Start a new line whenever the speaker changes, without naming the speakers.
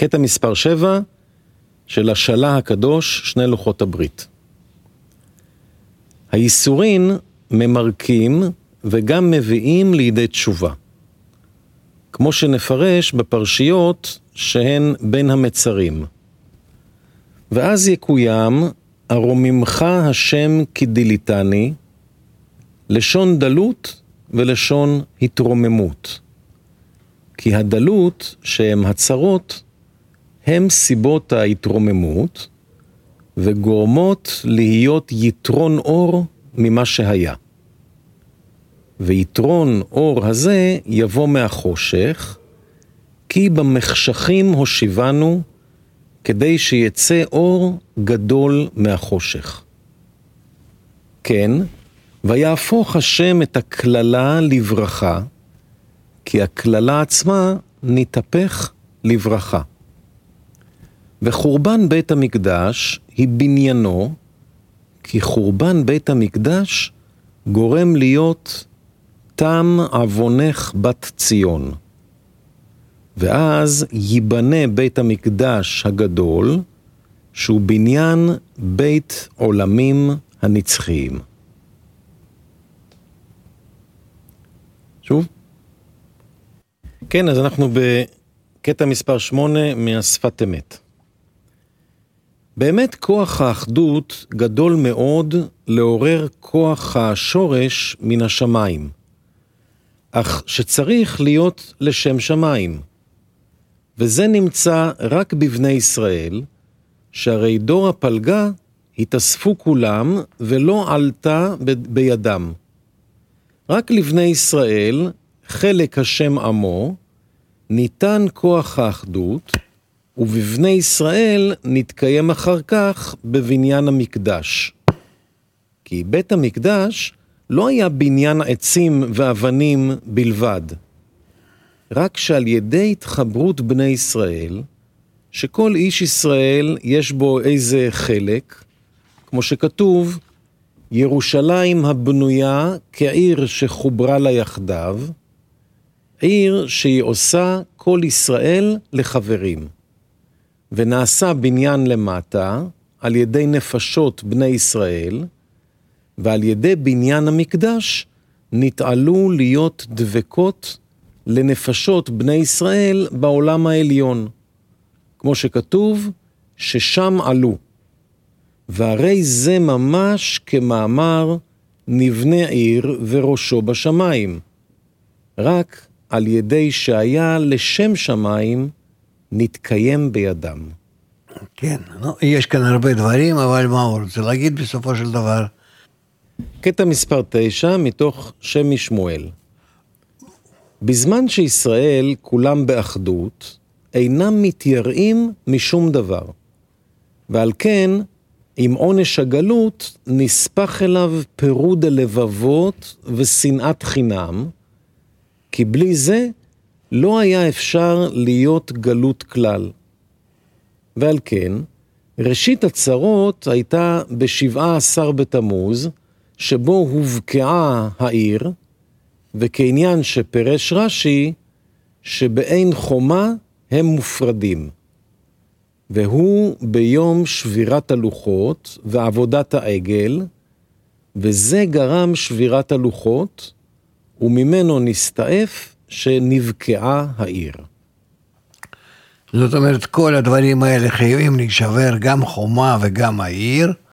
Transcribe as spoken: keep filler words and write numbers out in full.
קטע מספר שבע של השלה הקדוש, שני לוחות הברית. הייסורין ממרקים וגם מביאים לידי תשובה. כמו שנפרש בפרשיות שהן בין המצרים. ואז יקוים, הרוממך השם כדיליתני, לשון דלות ולשון התרוממות. כי הדלות שהם הצרות, הם סיבות ההתרוממות, וגורמות להיות יתרון אור ממה שהיה. ויתרון אור הזה יבוא מהחושך, כי במחשכים הושיבנו, כדי שיצא אור גדול מהחושך. כן, ויהפוך השם את הכללה לברכה, כי הכללה עצמה נתהפך לברכה. וחורבן בית המקדש היא בניינו, כי חורבן בית המקדש גורם להיות תם עוונך בת ציון. ואז ייבנה בית המקדש הגדול, שהוא בניין בית עולמים הנצחיים. שוב? כן, אז אנחנו בקטע מספר שמונה מהשפת אמת. באמת כוח האחדות גדול מאוד לעורר כוח השורש מן השמיים, אך שצריך להיות לשם שמיים. וזה נמצא רק בבני ישראל, שהרי דור הפלגה התאספו כולם ולא עלתה ב- בידם. רק לבני ישראל, חלק השם עמו, ניתן כוח האחדות, ובבני ישראל נתקיים אחר כך בבניין המקדש. כי בית המקדש לא היה בניין עצים ואבנים בלבד, רק שעל ידי התחברות בני ישראל, שכל איש ישראל יש בו איזה חלק, כמו שכתוב, ירושלים הבנויה כעיר שחוברה לה יחדיו, עיר שהיא עושה כל ישראל לחברים. ונעשה בניין למטה על ידי נפשות בני ישראל, ועל ידי בניין המקדש נתעלו להיות דבקות לנפשות בני ישראל בעולם העליון. כמו שכתוב, ששם עלו. והרי זה ממש כמאמר נבנה עיר וראשו בשמיים. רק על ידי שהיה לשם שמיים נתקיים בידם.
כן, לא, יש כאן הרבה דברים, אבל מה הוא רוצה להגיד בסופו של דבר?
קטע מספר תשע מתוך שם משמואל. בזמן שישראל כולם באחדות, אינם מתייראים משום דבר. ועל כן, עם עונש הגלות, נספח אליו פירוד הלבבות ושנאת חינם, כי בלי זה לא היה אפשר להיות גלות כלל. ועל כן, ראשית הצרות הייתה בשבעה עשר בתמוז, שבו הובקעה העיר, וכעניין שפרש רש"י, שבאין חומה הם מופרדים. והוא ביום שבירת הלוחות ועבודת העגל, וזה גרם שבירת הלוחות, וממנו נסתעף שנבקעה העיר.
זאת אומרת, כל הדברים האלה חייבים להישבר, גם חומה וגם העיר,